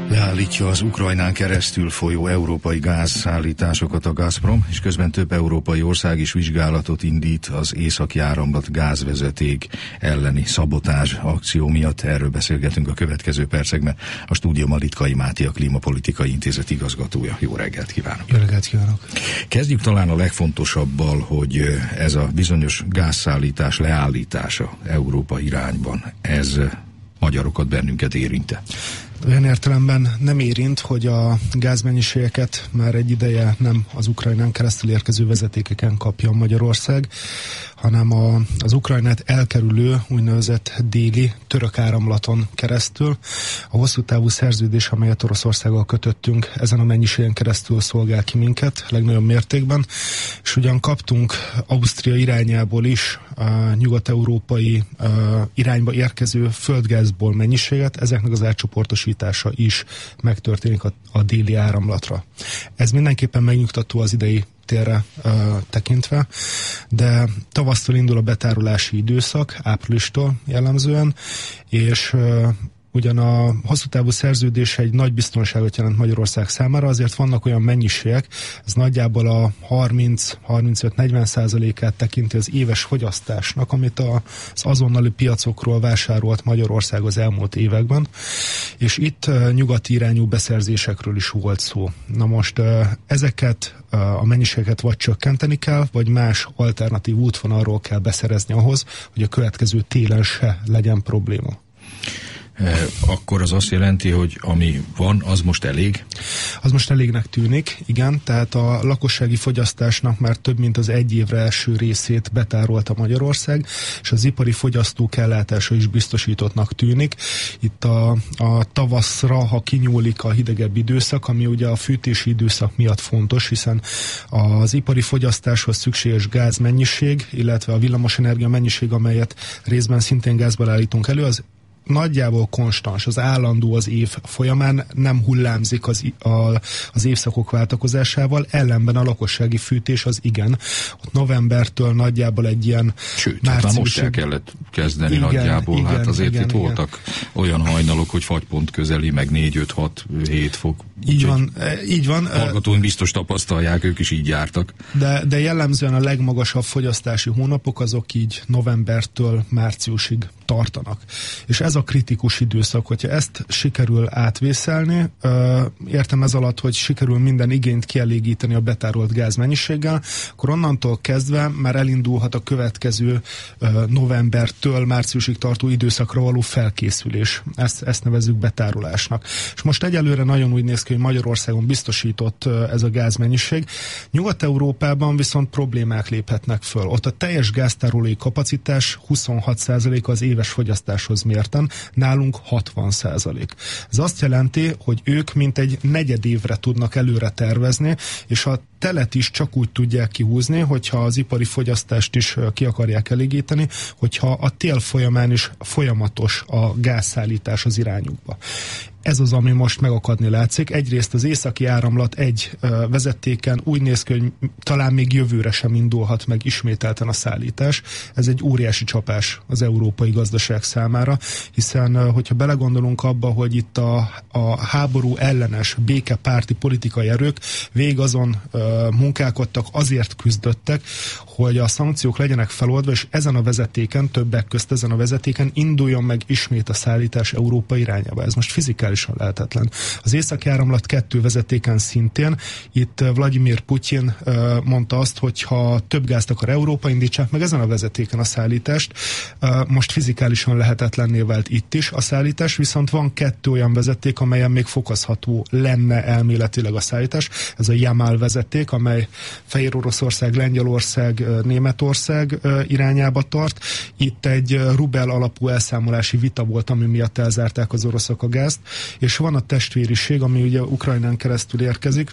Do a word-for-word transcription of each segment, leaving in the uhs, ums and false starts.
Leállítja az Ukrajnán keresztül folyó európai gázszállításokat a Gazprom, és közben több európai ország is vizsgálatot indít az Északi Áramlat gázvezeték elleni szabotázs akció miatt. Erről beszélgetünk a következő percekben. A stúdióban Litkai Máté, a Klímapolitikai Intézet igazgatója. Jó reggelt kívánok! Jó reggelt kívánok! Kezdjük talán a legfontosabbal, hogy ez a bizonyos gázszállítás leállítása Európa irányban, ez magyarokat, bennünket érinte? Olyan értelemben nem érint, hogy a gázmennyiségeket már egy ideje nem az Ukrajnán keresztül érkező vezetékeken kapja Magyarország, hanem a, az Ukrajnát elkerülő úgynevezett déli török áramlaton keresztül. A hosszú távú szerződés, amelyet Oroszországgal kötöttünk, ezen a mennyiségen keresztül szolgál ki minket legnagyobb mértékben, és ugyan kaptunk Ausztria irányából is a nyugat-európai a irányba érkező földgázból mennyiséget, ezeknek az átcsoportosítása is megtörténik a, a déli áramlatra. Ez mindenképpen megnyugtató az idei térre uh, tekintve, de tavasztól indul a betárolási időszak, áprilistól jellemzően, és uh, ugyan a hosszú távú szerződés egy nagy biztonságot jelent Magyarország számára, azért vannak olyan mennyiségek, ez nagyjából a harminc-harmincöt-negyven százalékát tekinti az éves fogyasztásnak, amit az azonnali piacokról vásárolt Magyarország az elmúlt években, és itt nyugati irányú beszerzésekről is volt szó. Na most ezeket a mennyiségeket vagy csökkenteni kell, vagy más alternatív útvonalról kell beszerezni ahhoz, hogy a következő télen se legyen probléma. Akkor az azt jelenti, hogy ami van, az most elég? Az most elégnek tűnik, igen, tehát a lakossági fogyasztásnak már több mint az egy évre első részét betárolta Magyarország, és az ipari fogyasztók ellátása is biztosítottnak tűnik. Itt a, a tavaszra, ha kinyúlik a hidegebb időszak, ami ugye a fűtési időszak miatt fontos, hiszen az ipari fogyasztáshoz szükséges gázmennyiség, illetve a villamosenergia mennyiség, amelyet részben szintén gázból állítunk elő, az nagyjából konstans, az állandó az év folyamán, nem hullámzik az, a, az évszakok váltakozásával, ellenben a lakossági fűtés az igen. Ott novembertől nagyjából egy ilyen Sőt, hát már most el kellett kezdeni igen, nagyjából, igen, hát azért igen, itt igen. voltak olyan hajnalok, hogy fagypont közeli, meg négy-öt-hat-hét fok. Így van, így van. Hallgatóink biztos tapasztalják, ők is így jártak. De, de jellemzően a legmagasabb fogyasztási hónapok azok így novembertől márciusig tartanak. És ez a kritikus időszak, hogyha ezt sikerül átvészelni, értem ez alatt, hogy sikerül minden igényt kielégíteni a betárolt gázmennyiséggel, akkor onnantól kezdve már elindulhat a következő novembertől márciusig tartó időszakra való felkészülés. Ezt, ezt nevezzük betárolásnak. És most egyelőre nagyon úgy néz ki, hogy Magyarországon biztosított ez a gázmennyiség. Nyugat-Európában viszont problémák léphetnek föl. Ott a teljes gáztárolói kapacitás huszonhat százalék az éves fogyasztáshoz mérten, nálunk hatvan százalék. Ez azt jelenti, hogy ők mintegy negyed évre tudnak előre tervezni, és a telet is csak úgy tudják kihúzni, hogyha az ipari fogyasztást is ki akarják elégíteni, hogyha a tél folyamán is folyamatos a gázszállítás az irányukba. Ez az, ami most megakadni látszik. Egyrészt az északi áramlat egy uh, vezetéken úgy néz ki, hogy talán még jövőre sem indulhat meg ismételten a szállítás. Ez egy óriási csapás az európai gazdaság számára, hiszen uh, hogyha belegondolunk abba, hogy itt a, a háború ellenes békepárti politikai erők végig azon uh, munkálkodtak, azért küzdöttek, hogy a szankciók legyenek feloldva, és ezen a vezetéken, többek közt ezen a vezetéken induljon meg ismét a szállítás Európa irányába. Ez most fizikálisan lehetetlen. Az északi áramlat kettő vezetéken szintén, itt Vladimir Putyin uh, mondta azt, hogy ha több gázt akar Európa, indítsák meg ezen a vezetéken a szállítást. Uh, most fizikálisan lehetetlenné vált itt is a szállítás, viszont van kettő olyan vezeték, amelyen még fokozható lenne elméletileg a szállítás. Ez a Jamál vezeték, amely Fehér Oroszország, Lengyelország, Németország irányába tart. Itt egy rubel alapú elszámolási vita volt, ami miatt elzárták az oroszok a gázt, és van a testvériség, ami ugye Ukrajnán keresztül érkezik.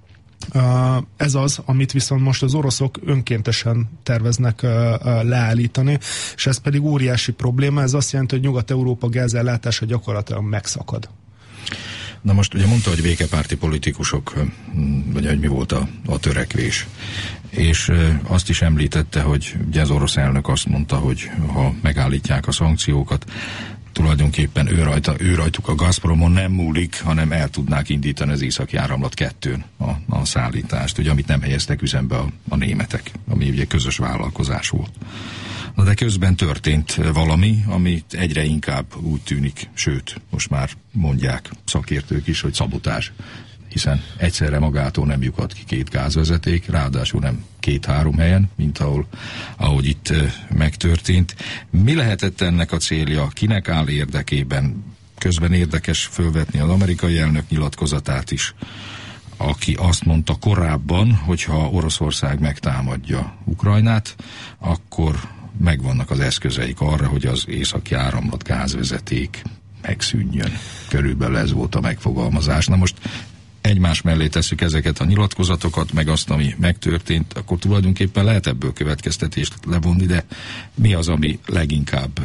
Ez az, amit viszont most az oroszok önkéntesen terveznek leállítani, és ez pedig óriási probléma. Ez azt jelenti, hogy Nyugat-Európa gázellátása gyakorlatilag megszakad. Na most ugye mondta, hogy békepárti politikusok, vagy hogy mi volt a, a törekvés. És e, azt is említette, hogy ugye az orosz elnök azt mondta, hogy ha megállítják a szankciókat, tulajdonképpen ő, rajta, ő rajtuk a Gazpromon nem múlik, hanem el tudnák indítani az Északi Áramlat kettőn a, a szállítást, ugye, amit nem helyeztek üzembe a, a németek, ami ugye közös vállalkozás volt. Na de közben történt valami, amit egyre inkább úgy tűnik, sőt, most már mondják szakértők is, hogy szabotázs, hiszen egyszerre magától nem lyukat ki két gázvezeték, ráadásul nem két-három helyen, mint ahol, ahogy itt e, megtörtént. Mi lehetett ennek a célja? Kinek áll érdekében? Közben érdekes fölvetni az amerikai elnök nyilatkozatát is, aki azt mondta korábban, hogyha Oroszország megtámadja Ukrajnát, akkor megvannak az eszközeik arra, hogy az Északi Áramlat gázvezeték megszűnjön. Körülbelül ez volt a megfogalmazás. Na most egymás mellé tesszük ezeket a nyilatkozatokat, meg azt, ami megtörtént, akkor tulajdonképpen lehet ebből következtetést levonni, de mi az, ami leginkább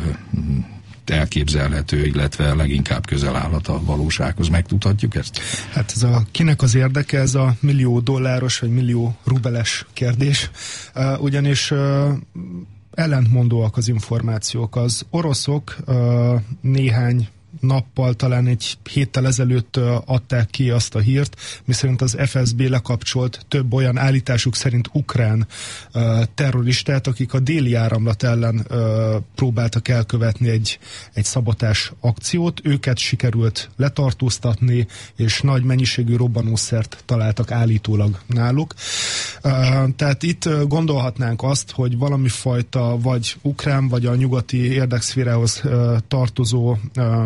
elképzelhető, illetve leginkább közel állhat a valósághoz? Megtudhatjuk ezt? Hát ez a kinek az érdeke, ez a millió dolláros vagy millió rubeles kérdés. Uh, ugyanis uh, ellentmondóak az információk. Az oroszok uh, néhány nappal, talán egy héttel ezelőtt uh, adták ki azt a hírt, miszerint az ef es bé lekapcsolt több olyan állításuk szerint ukrán uh, terroristát, akik a déli áramlat ellen uh, próbáltak elkövetni egy, egy szabotás akciót. Őket sikerült letartóztatni, és nagy mennyiségű robbanószert találtak állítólag náluk. Uh, tehát itt uh, gondolhatnánk azt, hogy valami fajta vagy ukrán, vagy a nyugati érdekszférához uh, tartozó uh,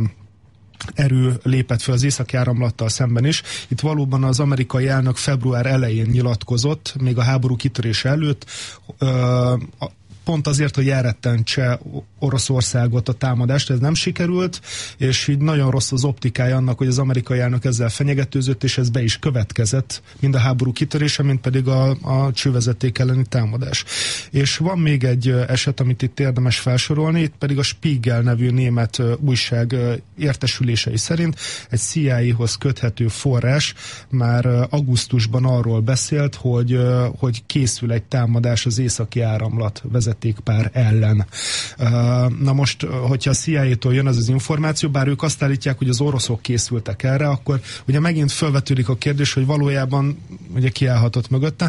erő lépett fel az Északi Áramlattal szemben is. Itt valóban az amerikai elnök február elején nyilatkozott, még a háború kitörése előtt, ö, pont azért, hogy elrettentse Oroszországot a támadást, ez nem sikerült, és így nagyon rossz az optikája annak, hogy az amerikai elnök ezzel fenyegetőzött, és ez be is következett, mind a háború kitörése, mind pedig a, a csővezeték elleni támadás. És van még egy eset, amit itt érdemes felsorolni, itt pedig a Spiegel nevű német újság értesülései szerint egy cé i á-hoz köthető forrás már augusztusban arról beszélt, hogy, hogy készül egy támadás az Északi Áramlat vezetékpár ellen. Na most, hogyha a cé i á-tól jön az az információ, bár ők azt állítják, hogy az oroszok készültek erre, akkor ugye megint felvetődik a kérdés, hogy valójában ugye ki állhatott mögötte.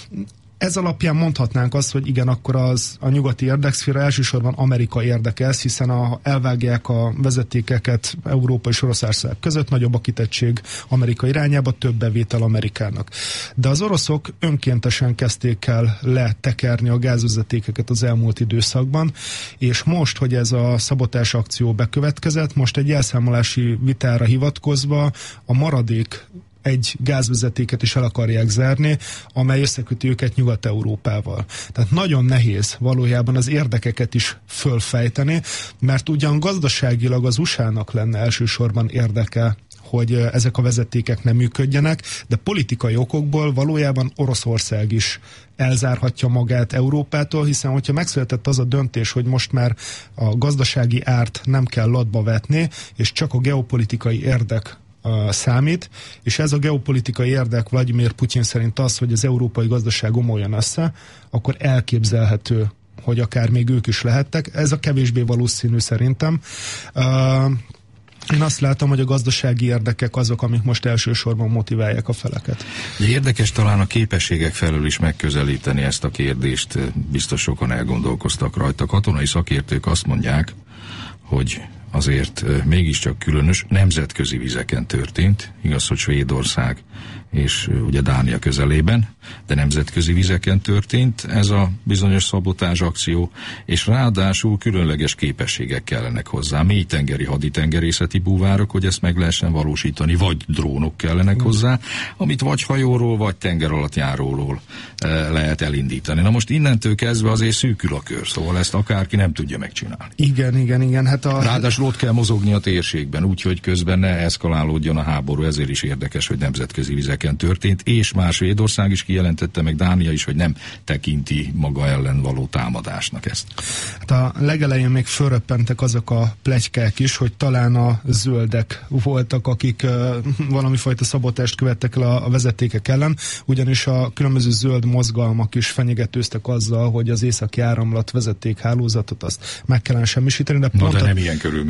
Ez alapján mondhatnánk azt, hogy igen, akkor az a nyugati érdekszféra elsősorban Amerika érdeke ez, hiszen ha elvágják a vezetékeket Európa és Oroszország között, nagyobb a kitettség Amerika irányába, több bevétel Amerikának. De az oroszok önkéntesen kezdték el letekerni a gázvezetékeket az elmúlt időszakban, és most, hogy ez a szabotás akció bekövetkezett, most egy elszámolási vitára hivatkozva a maradék egy gázvezetéket is el akarják zárni, amely összeköti őket Nyugat-Európával. Tehát nagyon nehéz valójában az érdekeket is fölfejteni, mert ugyan gazdaságilag az u es á-nak lenne elsősorban érdeke, hogy ezek a vezetékek nem működjenek, de politikai okokból valójában Oroszország is elzárhatja magát Európától, hiszen hogyha megszületett az a döntés, hogy most már a gazdasági árt nem kell latba vetni, és csak a geopolitikai érdek Uh, számít, és ez a geopolitikai érdek Vladimir Putyin szerint az, hogy az európai gazdaság omoljon össze, akkor elképzelhető, hogy akár még ők is lehettek. Ez a kevésbé valószínű szerintem. Uh, én azt látom, hogy a gazdasági érdekek azok, amik most elsősorban motiválják a feleket. Érdekes talán a képességek felől is megközelíteni ezt a kérdést. Biztos sokan elgondolkoztak rajta. Katonai szakértők azt mondják, hogy azért mégiscsak különös nemzetközi vizeken történt, igaz, hogy Svédország és ugye Dánia közelében, de nemzetközi vizeken történt ez a bizonyos szabotázs akció, és ráadásul különleges képességek kellenek hozzá, mélytengeri haditengerészeti búvárok, hogy ezt meg lehessen valósítani, vagy drónok kellenek hozzá, amit vagy hajóról, vagy tenger alatt járóról e, lehet elindítani. Na most innentől kezdve azért szűkül a kör, szóval ezt akárki nem tudja megcsinálni. Igen, igen, igen. Hát a... Ráadásul ott kell mozogni a térségben, úgyhogy közben ne eszkalálódjon a háború, ezért is érdekes, hogy nemzetközi vizeken történt, és már Svédország is kijelentette, meg Dánia is, hogy nem tekinti maga ellen való támadásnak ezt. Hát a legelején még fölröppentek azok a pletykák is, hogy talán a zöldek voltak, akik uh, valami fajta szabotást követtek el a, a vezetékek ellen, ugyanis a különböző zöld mozgalmak is fenyegetőztek azzal, hogy az Északi Áramlat vezetékhálózatot azt meg kellene semmisíteni. De Na pont de a... nem ilyen körülmények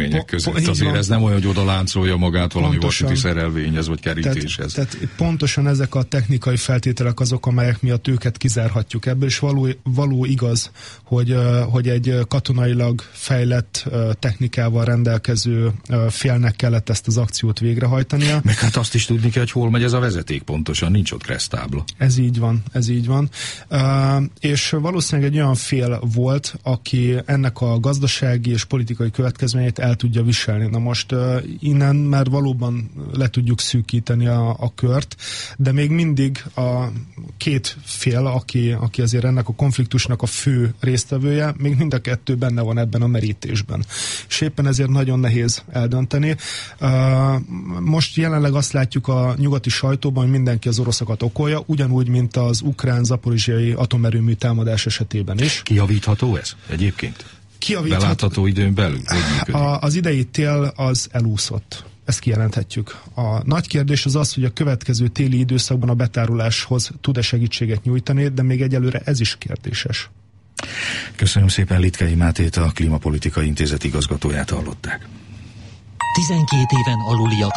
körülmények között. Po, po, Azért van. ez nem olyan, hogy oda láncolja magát valami Pontosan. vasúti szerelvényhez, vagy kerítéshez. Tehát, tehát pontosan ezek a technikai feltételek azok, amelyek miatt őket kizárhatjuk ebből, és való, való igaz, hogy, hogy egy katonailag fejlett technikával rendelkező félnek kellett ezt az akciót végrehajtania. Meg hát azt is tudni kell, hogy hol megy ez a vezeték pontosan, nincs ott keresztábla. Ez így van, ez így van. Uh, és valószínűleg egy olyan fél volt, aki ennek a gazdasági és politikai következményeit el tudja viselni. Na most uh, innen már valóban le tudjuk szűkíteni a, a kört, de még mindig a két fél, aki, aki azért ennek a konfliktusnak a fő résztvevője, még mind a kettő benne van ebben a merítésben. És éppen ezért nagyon nehéz eldönteni. Uh, most jelenleg azt látjuk a nyugati sajtóban, hogy mindenki az oroszokat okolja, ugyanúgy, mint az ukrán-zaporizsiai atomerőmű támadás esetében is. Kijavítható ez egyébként? Kijavítható. Belátható időn belül? A, az idei tél az elúszott. Ezt kijelenthetjük. A nagy kérdés az az, hogy a következő téli időszakban a betáruláshoz tud-e segítséget nyújtani, de még egyelőre ez is kérdéses. Köszönöm szépen, Litkei Mátét, a Klímapolitikai Intézet igazgatóját hallották. tizenkét éven aluliak